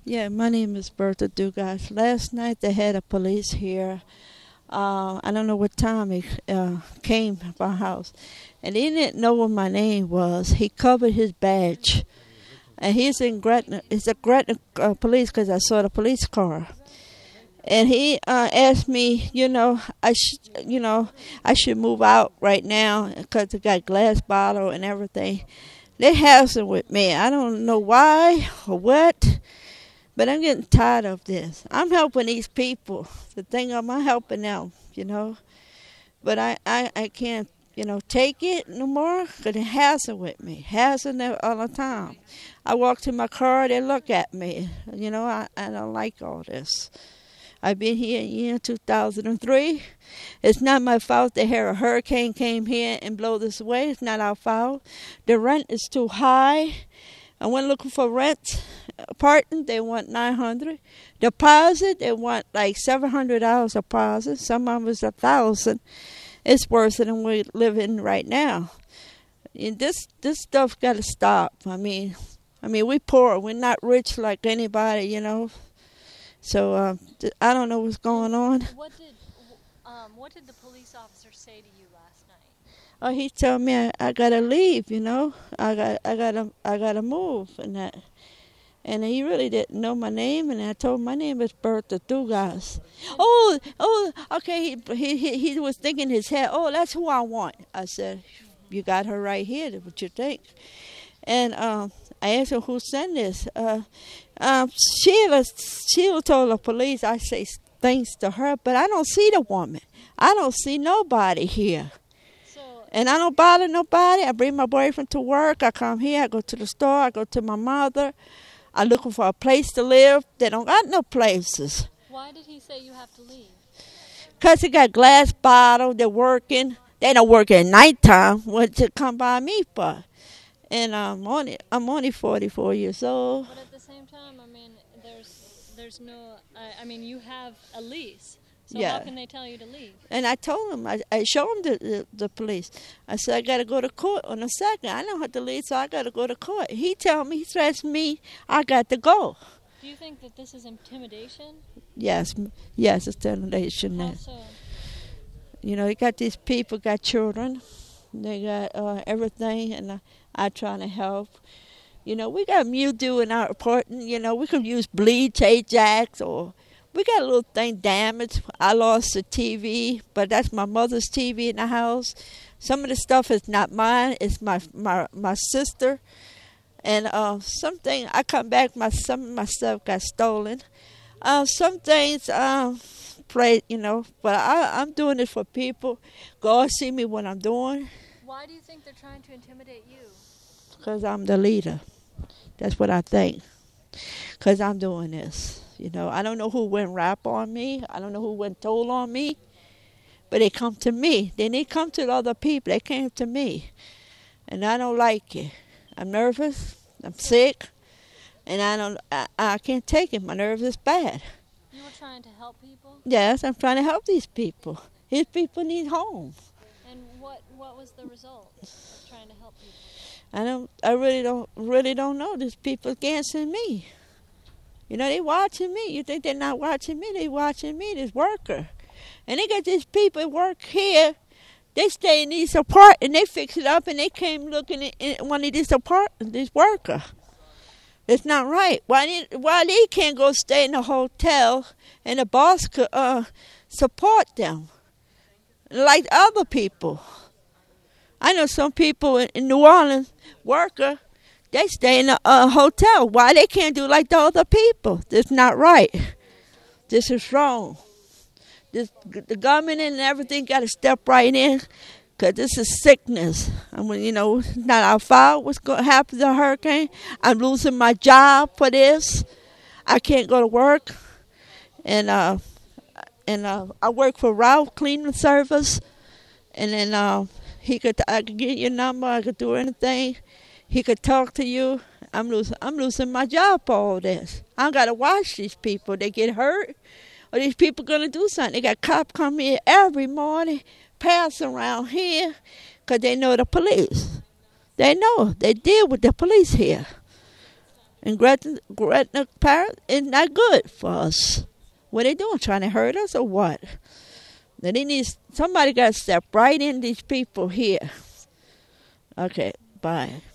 Yeah, my name is Bertha Dugas. Last night they had a police here. I don't know what time he came to my house, and he didn't know what my name was. He covered his badge, and he's in Gretna. It's a Gretna police because I saw the police car. And he asked me, I should move out right now because it got glass bottle and everything. They hassling with me. I don't know why or what. But I'm getting tired of this. I'm helping these people. The thing I'm helping them. But I can't, take it no more because they hassle with me. Hassle all the time. I walk to my car, they look at me. I don't like all this. I've been here in year 2003. It's not my fault that a hurricane came here and blew this away. It's not our fault. The rent is too high. I went looking for rent apartment. They want $900. Deposit, they want like $700 deposit. Some of us $1,000. It's worse than we live in right now. And this stuff got to stop. I mean, we poor. We're not rich like anybody. So I don't know what's going on. What did the police officer say to you last night? Oh, he told me I gotta leave. I gotta move and that. And he really didn't know my name, and I told him my name is Bertha Dugas. Oh, okay. He was thinking in his head, oh, that's who I want. I said, you got her right here. What you think? And I asked her who sent this. Sheila told the police. I say thanks to her, but I don't see the woman. I don't see nobody here. And I don't bother nobody. I bring my boyfriend to work. I come here. I go to the store. I go to my mother. I'm looking for a place to live. They don't got no places. Why did he say you have to leave? Because he got glass bottle. They're working. They don't work at nighttime. What to come by me for? And I'm only 44 years old. But at the same time, there's no. You have a lease. So yeah. How can they tell you to leave? And I told him, I showed him the police. I said, I got to go to court on the 2nd. I don't have to leave, so I got to go to court. He threats me, I got to go. Do you think that this is intimidation? Yes, it's intimidation. How so? You got these people, got children. They got everything, and I trying to help. We got mildew in our apartment. We could use bleach, Ajax, or... We got a little thing damaged. I lost the TV, but that's my mother's TV in the house. Some of the stuff is not mine. It's my sister. And something, I come back, some of my stuff got stolen. Some things, but I'm doing it for people. God see me what I'm doing. Why do you think they're trying to intimidate you? Because I'm the leader. That's what I think. Because I'm doing this. I don't know who went rap on me. I don't know who went told on me. But they come to me. They didn't come to the other people. They came to me. And I don't like it. I'm nervous. I'm sick. And I can't take it. My nerves is bad. You were trying to help people? Yes, I'm trying to help these people. These people need homes. And what was the result of trying to help people? I really don't know. These people against me. They watching me. You think they're not watching me? They watching me, this worker. And they got these people work here. They stay in these apartments, and they fix it up, and they came looking in one of these apartments, this worker. It's not right. Why they can't go stay in a hotel, and the boss could support them like other people? I know some people in New Orleans, worker, they stay in a hotel. Why they can't do like the other people? That's not right. This is wrong. The government and everything got to step right in, because this is sickness. It's not our fault what's going to happen to the hurricane. I'm losing my job for this. I can't go to work. And I work for Ralph Cleaning Service. And then I could get your number. I could do anything. He could talk to you. I'm losing my job for all this. I got to watch these people. They get hurt, or these people going to do something. They got cops come here every morning, pass around here, because they know the police. They know. They deal with the police here. And Gretna Park is not good for us. What they doing? Trying to hurt us or what? Then somebody got to step right in these people here. Okay, bye.